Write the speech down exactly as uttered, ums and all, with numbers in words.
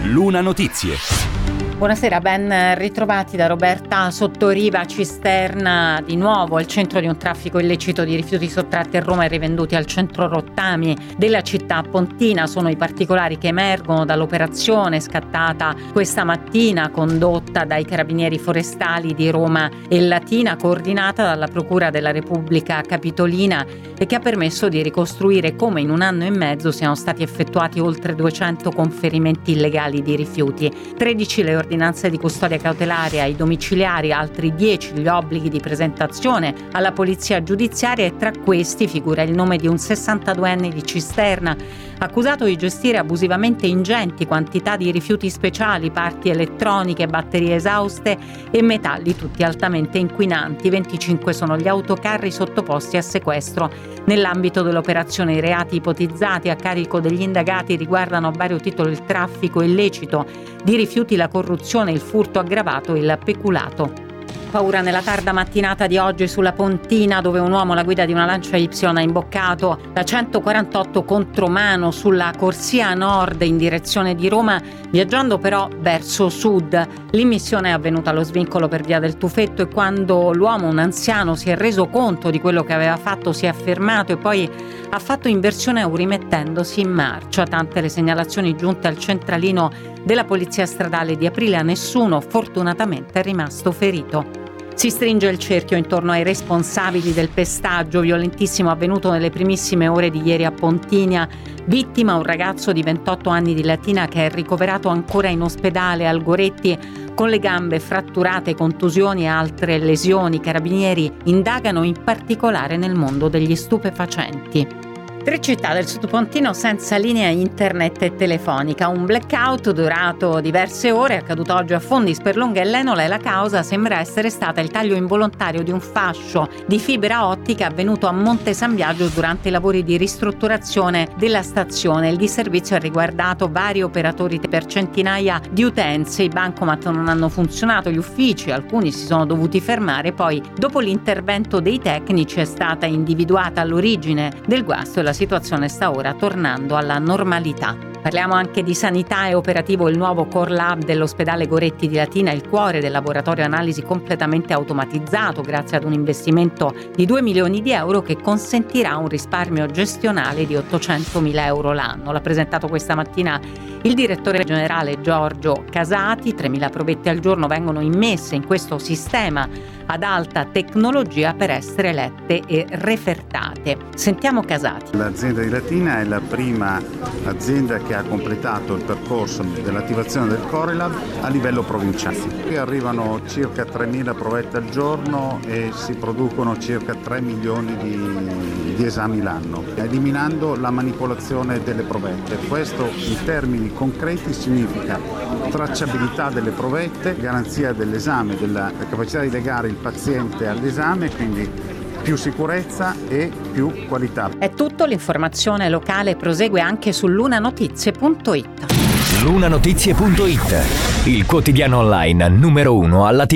Luna Notizie. Buonasera, ben ritrovati da Roberta Sottoriva. Cisterna di nuovo al centro di un traffico illecito di rifiuti sottratti a Roma e rivenduti al centro rottami della città pontina. Sono i particolari che emergono dall'operazione scattata questa mattina, condotta dai carabinieri forestali di Roma e Latina, coordinata dalla Procura della Repubblica Capitolina, e che ha permesso di ricostruire come in un anno e mezzo siano stati effettuati oltre duecento conferimenti illegali di rifiuti, tredici le ordinanze di custodia cautelare ai domiciliari, altri dieci gli obblighi di presentazione alla polizia giudiziaria, e tra questi figura il nome di un sessantaduenne di Cisterna, accusato di gestire abusivamente ingenti quantità di rifiuti speciali, parti elettroniche, batterie esauste e metalli tutti altamente inquinanti. venticinque sono gli autocarri sottoposti a sequestro. Nell'ambito dell'operazione i reati ipotizzati a carico degli indagati riguardano a vario titolo il traffico illecito di rifiuti, la corruzione, il furto aggravato e il peculato. Paura nella tarda mattinata di oggi sulla Pontina, dove un uomo alla guida di una Lancia Y ha imboccato la centoquarantotto contromano sulla corsia nord in direzione di Roma, viaggiando però verso sud. L'immissione è avvenuta allo svincolo per via del Tufetto, e quando l'uomo, un anziano, si è reso conto di quello che aveva fatto, si è fermato e poi ha fatto inversione rimettendosi in marcia. Tante le segnalazioni giunte al centralino della polizia stradale di Aprile, a nessuno fortunatamente è rimasto ferito. Si stringe il cerchio intorno ai responsabili del pestaggio violentissimo avvenuto nelle primissime ore di ieri a Pontinia. Vittima un ragazzo di ventotto anni di Latina che è ricoverato ancora in ospedale al Goretti con le gambe fratturate, contusioni e altre lesioni. Carabinieri indagano in particolare nel mondo degli stupefacenti. Tre città del Sud Pontino senza linea internet e telefonica. Un blackout durato diverse ore, accaduto oggi a Fondi, Sperlonga e Lenola, e la causa sembra essere stata il taglio involontario di un fascio di fibra ottica avvenuto a Monte San Biagio durante i lavori di ristrutturazione della stazione. Il disservizio ha riguardato vari operatori per centinaia di utenze. I bancomat non hanno funzionato, gli uffici, alcuni si sono dovuti fermare. Poi, dopo l'intervento dei tecnici, è stata individuata l'origine del guasto e la La situazione sta ora tornando alla normalità. Parliamo anche di sanità. È operativo il nuovo Core Lab dell'ospedale Goretti di Latina, il cuore del laboratorio analisi completamente automatizzato grazie ad un investimento di due milioni di euro che consentirà un risparmio gestionale di ottocentomila euro l'anno. L'ha presentato questa mattina il direttore generale Giorgio Casati. tremila provette al giorno vengono immesse in questo sistema ad alta tecnologia per essere lette e refertate. Sentiamo Casati. L'azienda di Latina è la prima azienda che ha completato il percorso dell'attivazione del Core Lab a livello provinciale. Qui arrivano circa tremila provette al giorno e si producono circa tre milioni di, di esami l'anno, eliminando la manipolazione delle provette. Questo in termini concreti significa tracciabilità delle provette, garanzia dell'esame, della capacità di legare il paziente all'esame, quindi più sicurezza e più qualità. È tutto, l'informazione locale prosegue anche su lunanotizie punto it. Lunanotizie punto it, il quotidiano online numero uno alla tivù.